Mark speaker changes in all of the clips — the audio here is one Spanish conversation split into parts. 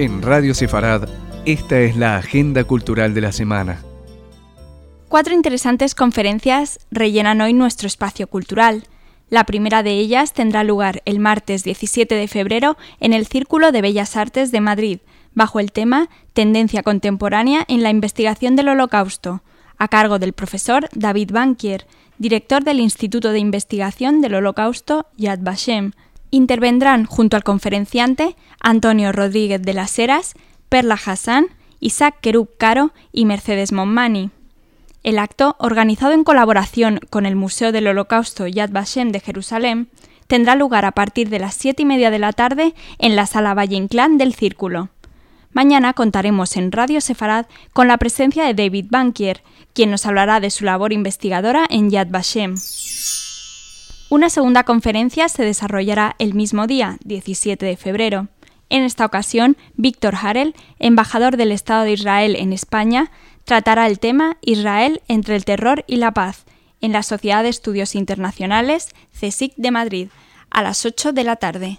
Speaker 1: En Radio Sefarad, esta es la agenda cultural de la semana.
Speaker 2: 4 interesantes conferencias rellenan hoy nuestro espacio cultural. La primera de ellas tendrá lugar el martes 17 de febrero en el Círculo de Bellas Artes de Madrid, bajo el tema Tendencia contemporánea en la investigación del Holocausto, a cargo del profesor David Bankier, director del Instituto de Investigación del Holocausto Yad Vashem. Intervendrán junto al conferenciante Antonio Rodríguez de las Heras, Perla Hassan, Isaac Querub Caro y Mercedes Monmani. El acto, organizado en colaboración con el Museo del Holocausto Yad Vashem de Jerusalén, tendrá lugar a partir de las 7:30 de la tarde en la Sala Valle Inclán del Círculo. Mañana contaremos en Radio Sefarad con la presencia de David Bankier, quien nos hablará de su labor investigadora en Yad Vashem. Una segunda conferencia se desarrollará el mismo día, 17 de febrero. En esta ocasión, Víctor Harel, embajador del Estado de Israel en España, tratará el tema Israel entre el terror y la paz en la Sociedad de Estudios Internacionales CSIC de Madrid, a las 8 de la tarde.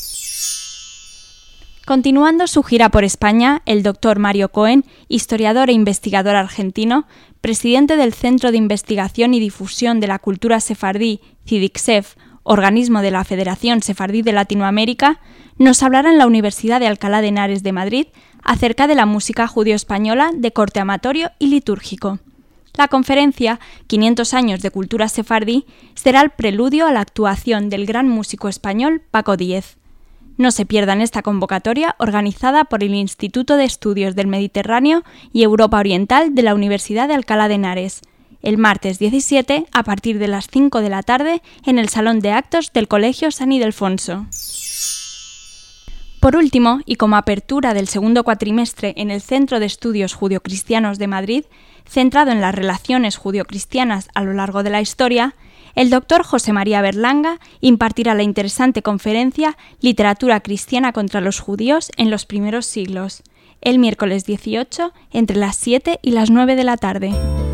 Speaker 2: Continuando su gira por España, el doctor Mario Cohen, historiador e investigador argentino, presidente del Centro de Investigación y Difusión de la Cultura Sefardí, CIDICSEF, organismo de la Federación Sefardí de Latinoamérica, nos hablará en la Universidad de Alcalá de Henares de Madrid acerca de la música judío-española de corte amatorio y litúrgico. La conferencia 500 años de cultura sefardí será el preludio a la actuación del gran músico español Paco Díez. No se pierdan esta convocatoria organizada por el Instituto de Estudios del Mediterráneo y Europa Oriental de la Universidad de Alcalá de Henares, el martes 17 a partir de las 5 de la tarde en el Salón de Actos del Colegio San Ildefonso. Por último, y como apertura del segundo cuatrimestre en el Centro de Estudios Judio-Cristianos de Madrid, centrado en las relaciones judio-cristianas a lo largo de la historia, el doctor José María Berlanga impartirá la interesante conferencia Literatura cristiana contra los judíos en los primeros siglos, el miércoles 18 entre las 7 y las 9 de la tarde.